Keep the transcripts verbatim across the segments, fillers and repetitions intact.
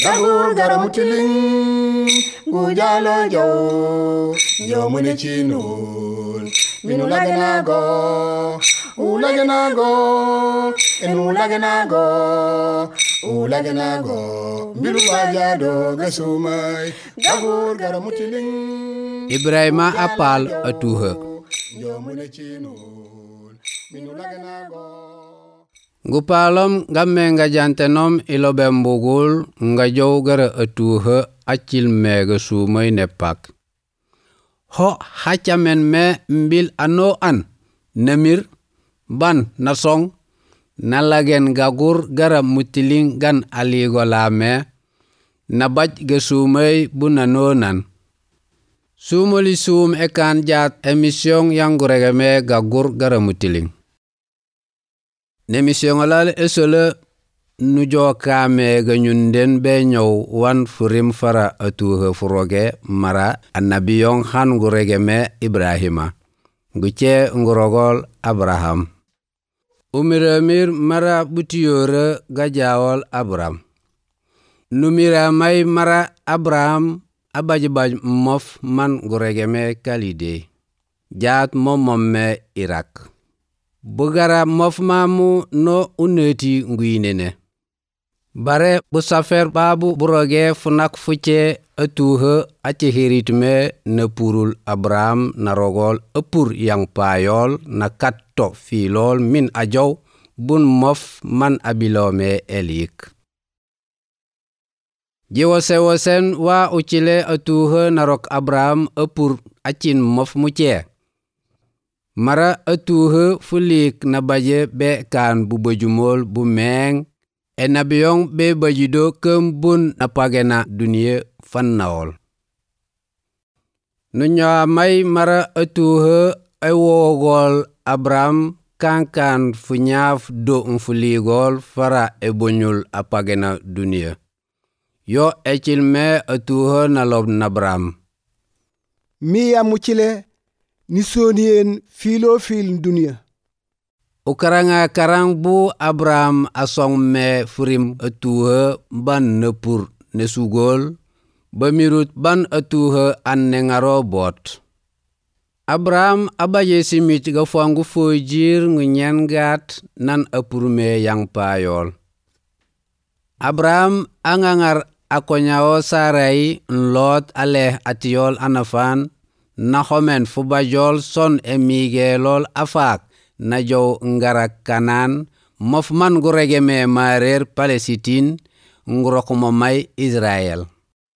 Gabur garam tiling gujalo jo jo mune chinul minulagana go ulagana go enulagana go ulagana go bilu wajado gasumai Gabur garam tiling Ibrahima apal atuha jo mune chinul minulagana go Gupalom gamme nga jantenom ilobe mbugul nga jow gara atuha acil mega sumay nepak. Ho hachamen me mbil ano an nemir ban nasong nalagen gagur gara mutiling gan aligolame nabaj ga sumay bunanonan. Sumuli sum ekan jat emisyon yang guregame gagur gara mutiling. Nemission alal esole nujo kame ganyunden be nyow wan furim fara atuhe furoge mara annabiyon han gurege me Ibrahima guche ngurogol Abraham umiramir mara butiyore gajawol Abraham numira may mara Abraham abajbaj mof man gurege me kalide jat momom me Irak Bugara mofmamu no uneti nguinene. Bare busafer babu buroge funak fuche atuhe ache hiritme ne purul Abraham na rogol epur yang payol na katto filol min ajaw bun mof man abilome elik. Jiwose wosen wa uchile atuhe na rok Abraham epur achin mof muche. Mara atuhe fulik na baje be kan bu bajumol bu meng enabiyong be bajido kembun na pagena dunia fannaol. Nunya may mara atuhe ewogol Abraham kankan funyaf do mfuligol fara ebonyul apagena dunia. Yo echilme atuhe na lob nabram. Miya muchile nisonien filo fil dunia. Ukaranga karang bu Abraham asong me furim atuhe ban nepur nesugol bamirut ban atuhe an nengaro bot. Abraham abaye simit gafangu fojir ngunyan gat nan apurme yang payol. Abraham angangar akonyao sarai nlot aleh atiol anafan Nahomen fubajol son emigelol afak na jow ngarak kanan mofman gurege me marer Palestine ngurokumo may Israel.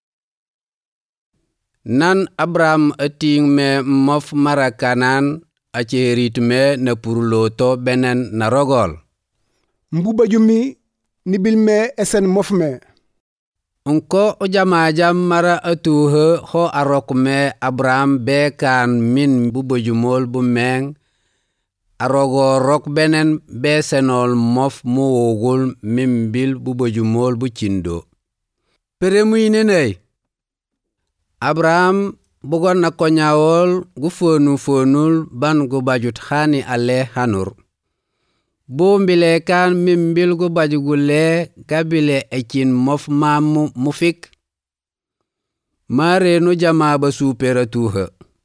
Nan Abraham eting me mof marakanan acherit me na purloto benen na rogol. Mbuba jumi nibil me esen mof me. Unko ujamajam mara atuhe ho arok me Abraham bekan min bubojumol bumeng arogo rok benen besenol mof muwogul min bil bubojumol bucindo. Peremuine nei. Abraham bugon na konyawol gufonu fonul ban gubajut hani ale hanur. Bombile kan mimbil go bajugule gabile ekin mof mamu mufik mare no jama ba supera tuha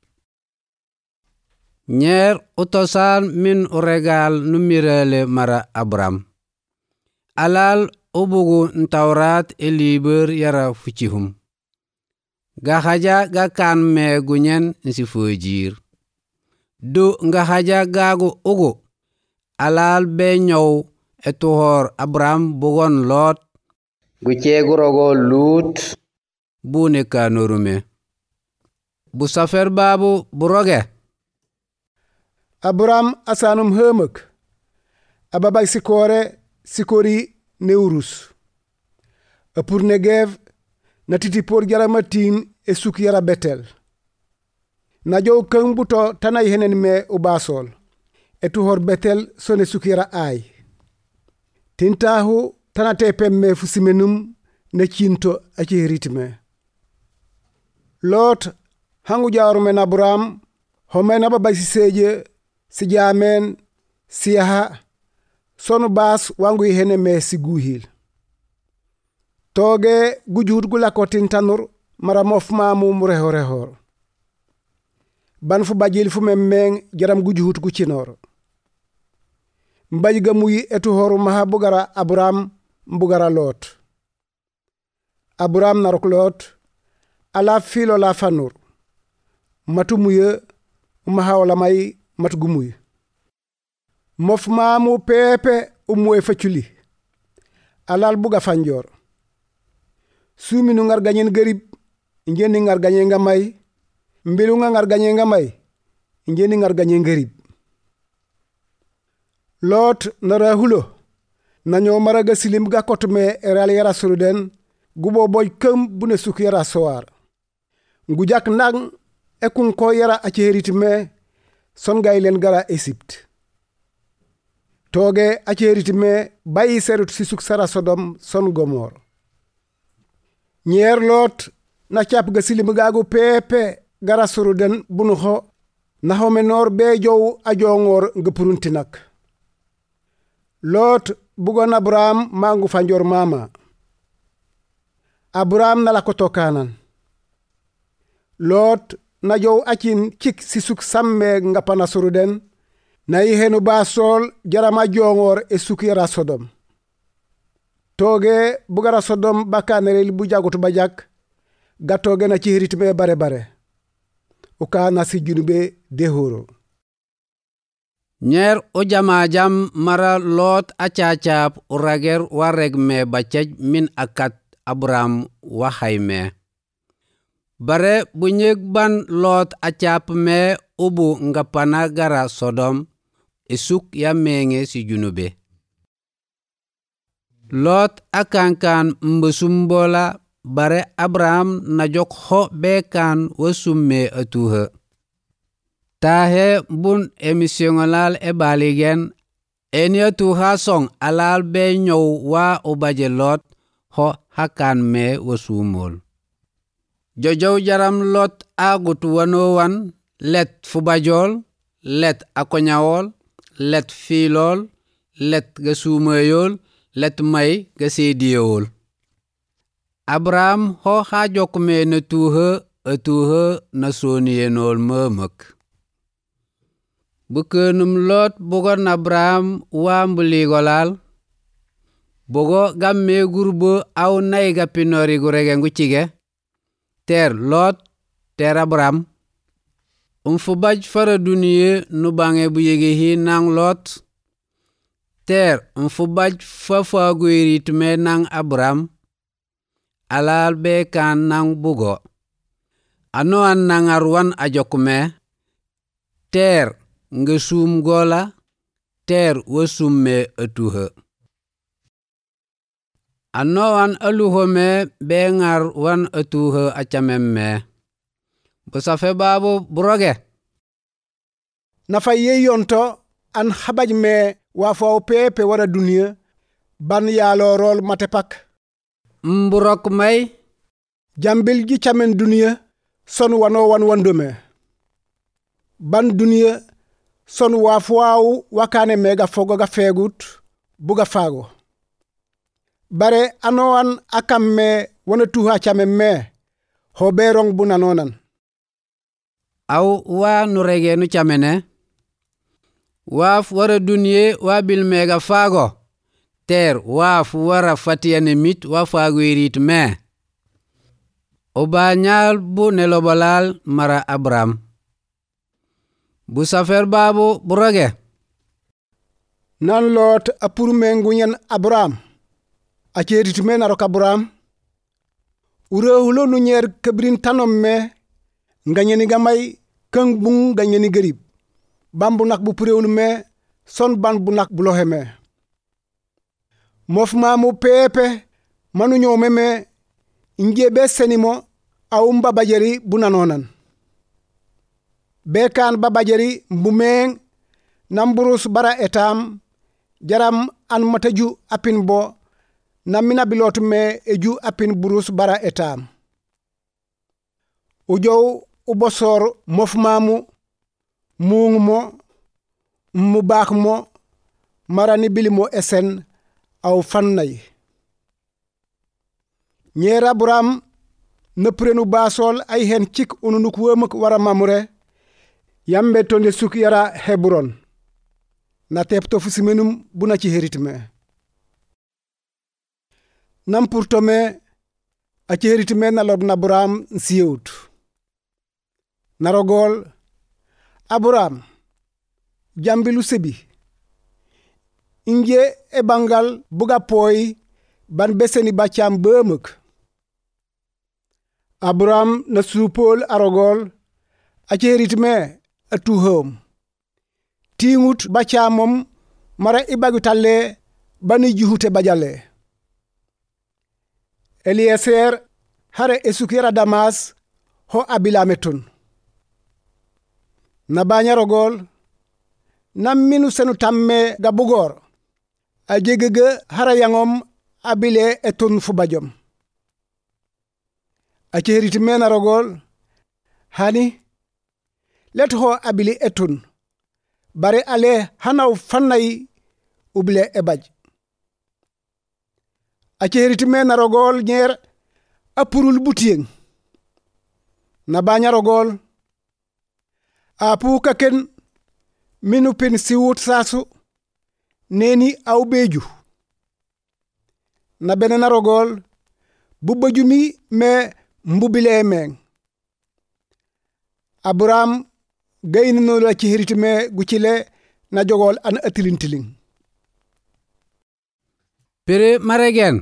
nyer utosan min uregal numirale mara Abraham alal ubugu ntaurat eliber yara fuchihum ga haja ga kan me gunyen nsi fojir do nga haja gago ugo alal be nyow etuhor Abraham bugon Lot guche gurogo Lut bune kanorume busafer babu buroge Abraham asanum hemek ababay sikore sikori neurus epur Negev natiti por jaramatin e suk yara Betel na jow keng buto tanay henen me ubasol etuhor Betel sone sukira ay tintahu tanate pemme fusimenum ne cinto aci ritme Lot hangu jarumen Abraham homen aba bay seje si jamen siyaha sonu bas wangu hene me siguhil tooge gujuut gu lakotin tanur mara mof maamu mu reho rehor ban fu bajil fu memmeng jaram gujuut gu cinor mbaj ga muy etu horu maha bugara Abraham bugara Lot Abraham narok Lot ala filo la fanur matu muye maha wala may matu gumuy mof maamu pepe umwe faculi alal buga fanjor suminu ngar ganyen gerib ngeni ngar ganyen nga may mbilu nga ngar ganyen nga may ngeni ngar ganyen gerib Lot nara hulo nanyo maraga silim ga kotme eral yara suruden gubo boy kem bune suk yara soar ngujak nang ekun ko yara acheritme son gaylen gara Egypt toge acheritme bayi serut si suk sara Sodom son Gomor nyer Lot na chap ga silim gagu pepe gara suruden bunu ho na home nor be jow ajongor ngepuruntinak Lot bugon Abraham mangu fanjor mama Abraham na lakoto kanan Lot na jow akin cik si suk samme ngapana suruden na ihenu basol jarama jongor e sukira Sodom toge bugara Sodom bakanere bu jagotu bajak gatoge na ci ritme bare bare uka na si junube dehoro nyer o jama jam mara Lot achachap urager wareg me bachaj min akat Abraham wahay me bare bunyeg ban Lot achap me ubu ngapana gara Sodom isuk ya menge si junube Lot akankan mbusumbola bare Abraham najok ho bekan wasumme atuhe tahe bun emisionalal e baligen enya tuha song alal be nyow wa obaje Lot ho hakan me wasumol jojow jaram Lot agut wanowan let fubajol let akonyawol let filol let gasumayol let may gasediyol Abraham ho hajok me na tuhe atuhe na soniyenol mamak bukenum Lot bogon Abraham wambuli golal bogo gamme gurbo aw nayga pinori gurege ngucige ter Lot ter Abraham um fubaj fara duniye nu bange bu yege hi nang Lot ter um fubaj fafa guirit me nang Abraham alal be kan nang bugo ano an nang arwan ajokume ter ngesum gola ter wasumme atuhe ano an aluhome bengar wan atuhe achamemme busafe babu buroge na faye yonto an habaj me wafo pepe wara dunia ban yalo rol matepak mburok may jambil ji chamen dunia son wano wan wandome ban dunia son wafuawu wakane mega fogo ga fegut buga fago bare anoan akamme wana tuha chame me hoberong bunanonan aw wa nurege nu chamene waf wara dunye wa bil mega fago ter waf wara fatiyane mit wa fago irit me obanyal bu nelobalal mara Abraham bu safer babu burage nan Lot apur mengunyen Abraham acherit me narok Abraham urehulo nu nyer kebrin tanom me nganyeni gamay keng bung nganyeni gerib bambu nak bu purewul me son ban bu nak bu loheme mof mamu pepe manu nyome me ingebe senimo awum babajeri bunanonan bekan babajeri mbumeng namburus bara etam jaram an mataju apin bo namina bilot me eju apin burus bara etam ujow ubosor mof mamu mung mo mu baax mo marani bilimo esen aw fannay ñeer Abraham nëprenu baasol ay hen cik ununuk wëmëk wara mamure yambe tonde suk yara Hebron na tep tofu simenum buna ci heritme nam pour tome a ci heritme na lod na Abraham siyewut narogol Abraham jambilu sebi inje e bangal buga poy ban beseni bacam bëmëk Abraham na supol arogol a ci heritme a tuhom tingut bacamom mara ibagu talle bani juhute bajale Eliezer hare esukira Damas ho abilametun na banyarogol nam minu senu tamme ga bugor a jegege hara yangom abile etun fu bajom a ci heritme na rogol hani let ho abili etun bare ale hanaw fannay uble e baj a ci heritme na rogol nyer apurul butiyeng na banya rogol a puka ken minu pin siwut sasu neni aw beju na benena rogol bubajumi me mbubile meng Abraham gayni no la ci heritme gucile na jogol an atilintiling pere maregen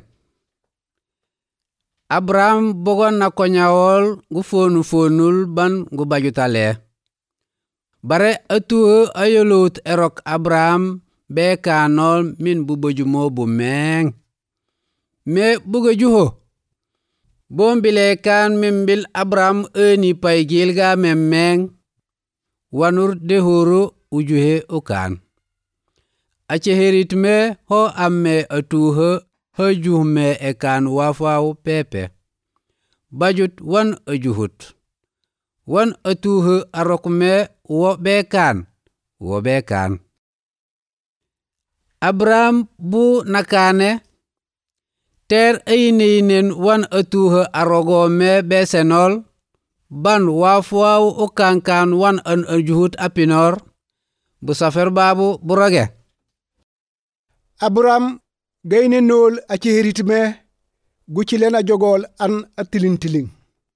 Abraham bogon na konyawol gu fonu fonul ban gu bajutale bare atu ayolut erok Abraham be kanol min bubojumo bu meng me buga juho bombile kan membil Abraham eni pay gilga memmeng wanur de horo ujuhe okan ache heritme ho amme atuhe hajuhme ekan wafaw pepe bajut wan ajuhut wan atuhe arokme wo bekan wo bekan Abraham bu nakane ter ayninen wan atuhe arogome besenol ban wafaw okankan wan an ajuhut apinor bu safer babu burage Abraham gayne nol a ci heritme gucile na jogol an atilintiling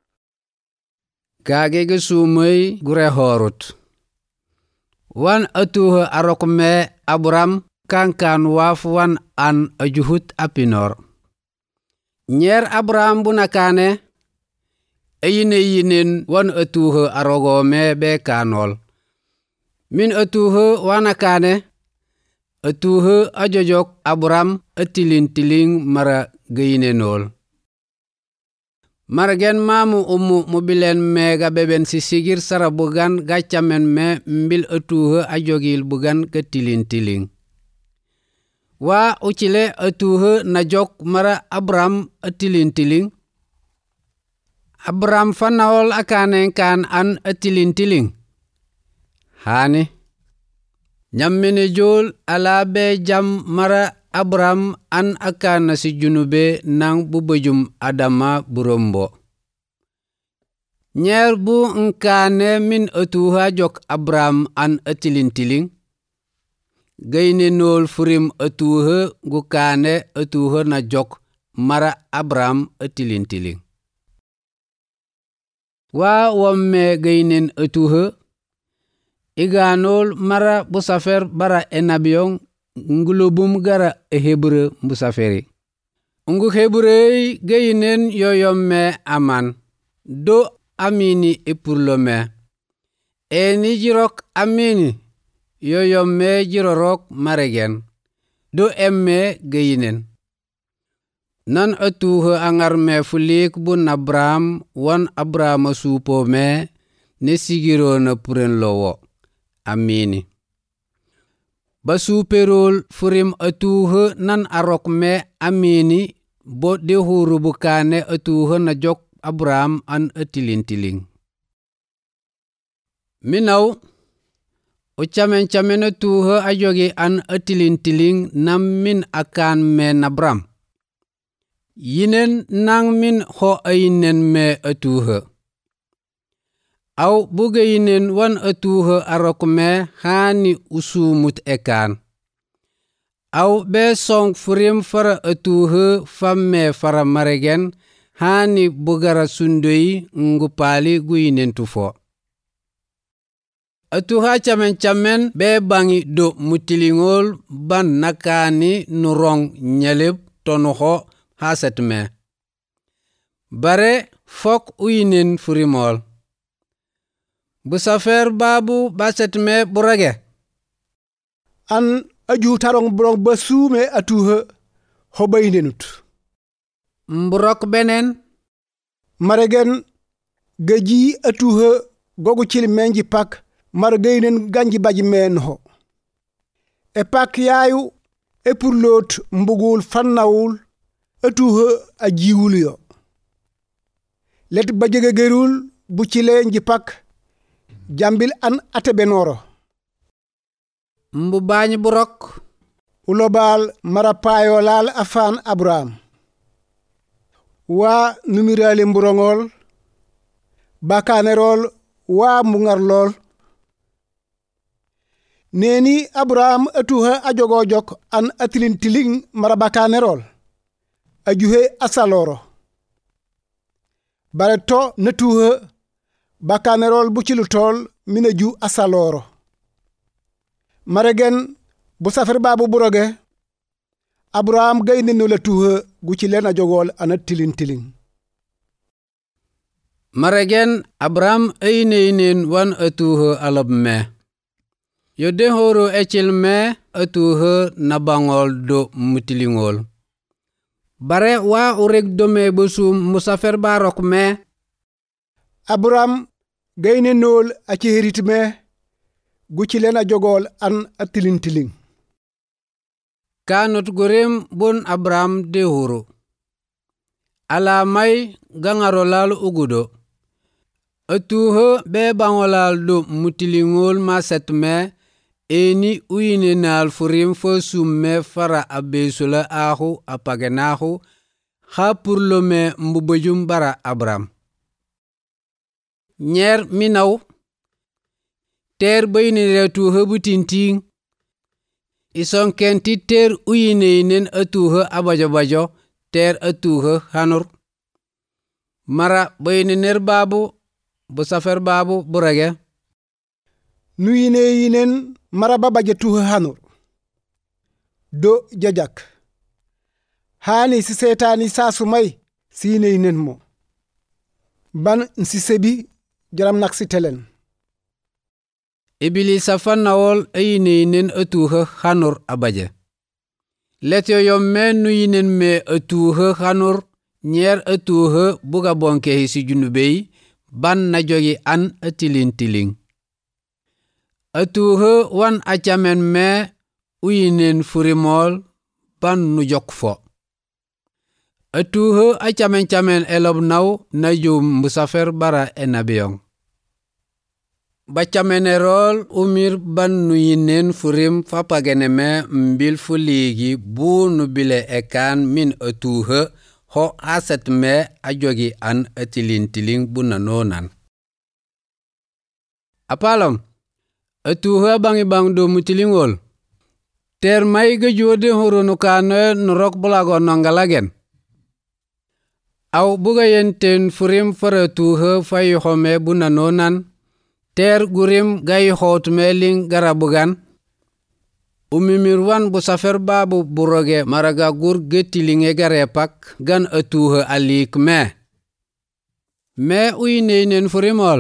kage ge sumay gure horut wan atuhe arokme Abraham kankan waf wan an ajuhut apinor nyer Abraham bunakane eyine yinen wan atuhe arogome be kanol min atuhe wanakane atuhe ajojok Abraham atilintiling mara gayne nol margen mamu umu mobilen mega beben sisigir sarabugan gachamen me mbil atuhe ajogil bugan ketilintiling wa uchile atuhe najok mara Abraham atilintiling Abraham fanawol akane kan an atilintiling hani nyammene jol ala be jam mara Abraham an akana si junube nang bubujum adama burombo nyer bu nkane min atuha jok Abraham an atilintiling gayne nol furim atuhe gukane atuhe na jok mara Abraham atilintiling wa wamme gaynen atuhe iganol mara busafer bara enabiyon ngulubum gara e hebre busaferi ungu hebre gaynen yoyomme aman do amini e purlome eni jirok amini yoyomme jirorok maregen do emme gaynen nan atuhe angarme fulik bun Abraham wan Abraham supo me ne sigiro na puren lowo amini basuperol furim atuhe nan arok me amini bo de huru bukane atuhe na jok Abraham an atilintiling minaw o chamen chamen atuhe ajogi an atilintiling nam min akan men Abraham yinen nang min ho ayinen me atuhe aw buga yinen wan atuhe arok me hani usumut ekan aw be song furim fara atuhe famme fara maregen hani bugara sundoi ngupali guinen tufo atuha chamen chamen be bangi do mutilingol ban nakani nurong nyaleb tonoho haset me bare fok uyinen furimol busafer babu baset me burage an aju tarong brong basume atuha hobaynenut mburok benen maregen gaji atuha gogu cili menji pak margaynen ganji baji men ho e pak yayu e purlot mbugul fannawul atuha ajiwul yo let bajege gerul bu cile nji pak jambil an atebenoro mbu bañi burok ulobal marapayo lal afan Abraham wa numirale mburongol bakanerol wa mungarlol neni Abraham atuha ajogo jok an atilin tiling marabakanerol ajuhe asaloro bare to natuha bakanerol bucilu tol minaju asaloro maregen bu safer babu buroge Abraham gayne no la tuha gucilena jogol an atilin tiling maregen Abraham ayneinen wan atuha alab me yode horo echil me atuha nabangol do mutilingol bare wa urek dome busum musafer barok me Abraham gayne nol aci herit me gucilena jogol an atilin tiling kanut gorem bon Abraham de horo ala may gangaro lal ugudo atuha be bangolal do mutilingol ma set me eni uyine nal furim fo summe fara abesula ahu apagenahu ha purlome mbubajum bara Abraham nyer minaw ter bayni retuha butinting ison kenti ter uyine nen atuha abajo bajo ter atuha hanur mara bayni ner babu bu safer babu burage nuyine yinen maraba baje tuha hanur do jajak hani si setani sasu may sine yinen mo ban si sebi jaram nak si telen ibilisa fannawol ayininen atuha hanur abaje letyo yomme nuyinen me atuha hanur nyer atuha buga bonke hisi junubey ban na jogi an atilin tiling atuha wan achamen me uyinen furimol ban nu jok fo atuha achamen chamen elob naw na jum musafer bara enabiyong bachamenerol umir ban nuyinen furim fapagene me mbil fuligi bunu bile ekan min atuha ho aset me ajogi an atilin tiling bunanonan apalom atuha bangi bang do mutilingol ter may ga jode horono kane norok bulago nongalagen aw buga yenten furim fara tuha fay home bunanonan ter gurim gay hot meling garabugan umimirwan bu safer babu buroge maraga gur getilinge garepak gan atuha alik me me uyneinen furimol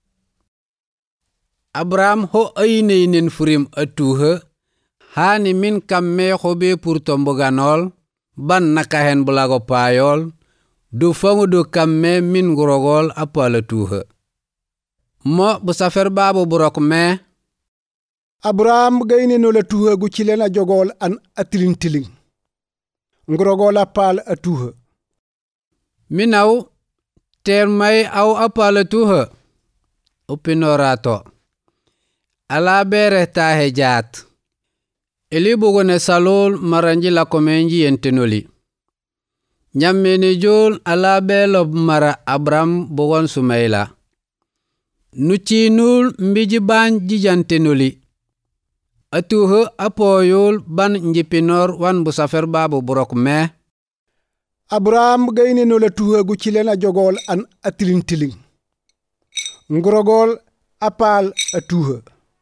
Abraham ho ayneinen furim atuha hani min kamme hobe purtomboganol ban nakahen bulago payol du fangu du kamme min gurogol apala tuha mo bu safer babu burok me Abraham gayne no la tuha gucilena jogol an atilin tiling ngurogol apal atuha minaw ter may aw apala tuha upinorato ala bere tahe jat eli bugone salol maranji la komenji yentenoli nyammini jol ala belob mara Abram bogon sumayla nuchinul mbiji ban jijantenuli atuhe apoyul ban njipinor wan busafer babu burok me Abraham gayne no la tuha gu ci len a jogol an atilin tiling ngorogol apal atuha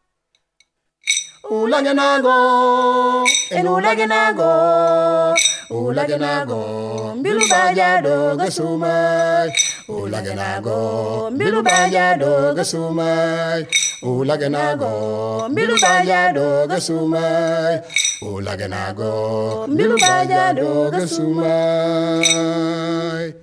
Ulagenago, en ulagenago, ulagenago, mbilu bajado gasumay. Ulagenago, mbilu bajado gasumay. Ulagenago, mbilu bajado gasumay. Ulagenago, mbilu bajado gasumay.